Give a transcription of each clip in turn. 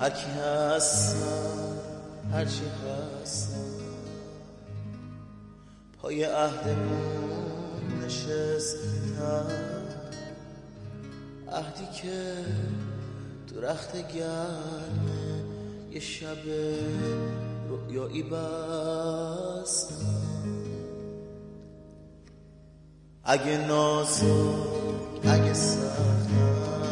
هر کی هستم هر چی هستم پای عهدمون نشستم، عهدی که تو رخت گرمه یه شب رؤیایی بستم. اگه نازک اگه سختم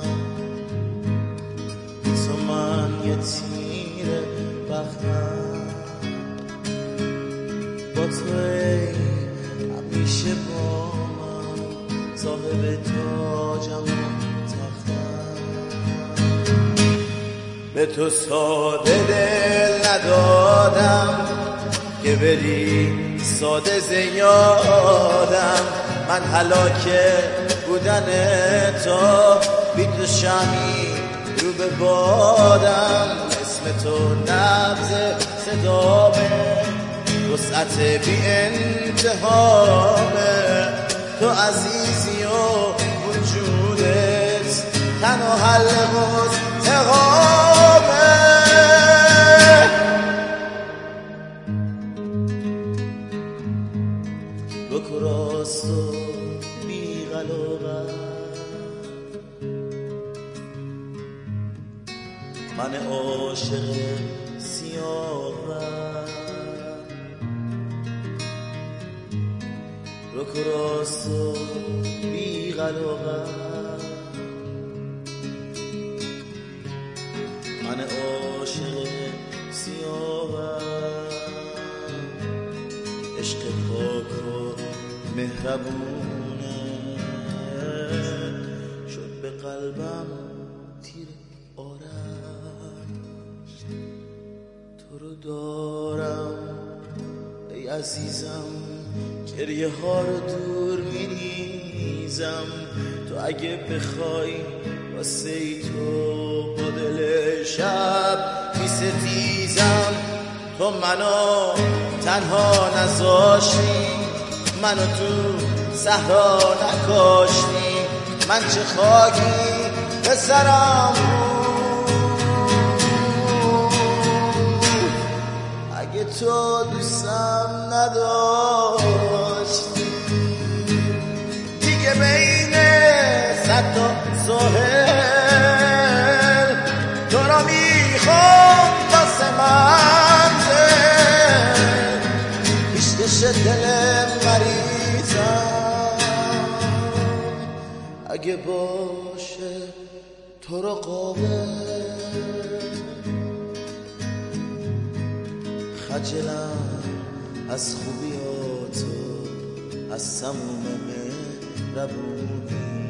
تو من یه تیر بختم، با تو همیشه با من صاحب تاجم و تختم. به تو ساده دل ندادم که بری ساده زیادم، من هلاک بودن تو بی تو شمی رو به بادم. اسم تو نبض صدامه، وسعت بی انتهامه، تو عزیزی و وجودت تنها حل مستقامه. رک و راست و بی غلاقت من عاشق سیاهم، رک و راست و بی غلاقت من عاشق سیاهم. عشق پاک و مهربونه شد به قلبم تیر آرش، تو رو دارم ای عزیزم، گریه ها رو دور میریزم. تو اگه بخوای واسه ای تو با دل شب میستیزم. تو منو تنها نذاشتی، منو تو صحرا نکاشتی، من چه خاکی به سرم بود. اگه تو دوستم نداشتی دیگه بین صد تا ساحل تو را میخوام واسه منزل، پیشکش دل مریضم. اگه باشه تو را قابل خجلم از خوبیاتو، از تموم مهربونی.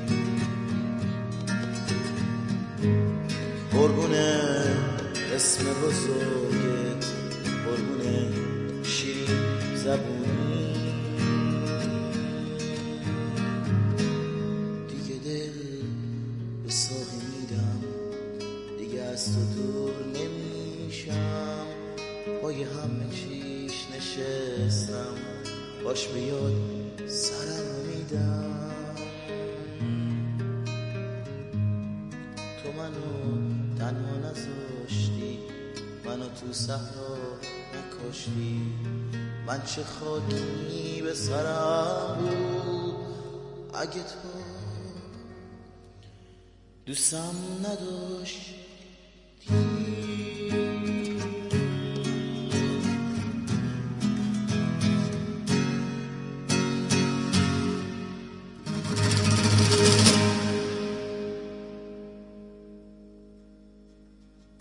قربونه اسم بزرگت، قربونه شیرین زبونی. دیگه دل به ساقی میدم، دیگه از تو دور نمیشم. پای همه چیش نشستم، باش بیاد سرم میدم. تو منو تنها نذاشتی، منو تو صحرا نکاشتی، من چه خاکی به سرم بود. اگه تو دوستم نداشتی